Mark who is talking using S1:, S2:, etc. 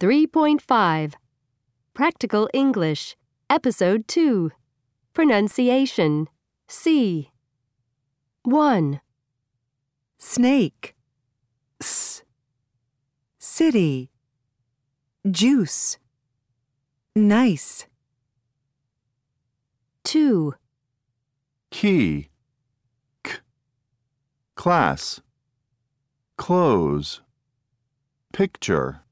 S1: 3.5 Practical English, Episode 2 Pronunciation C 1.
S2: Snake, s. City, juice, nice.
S1: 2.
S3: Key, k. Class, clothes, picture.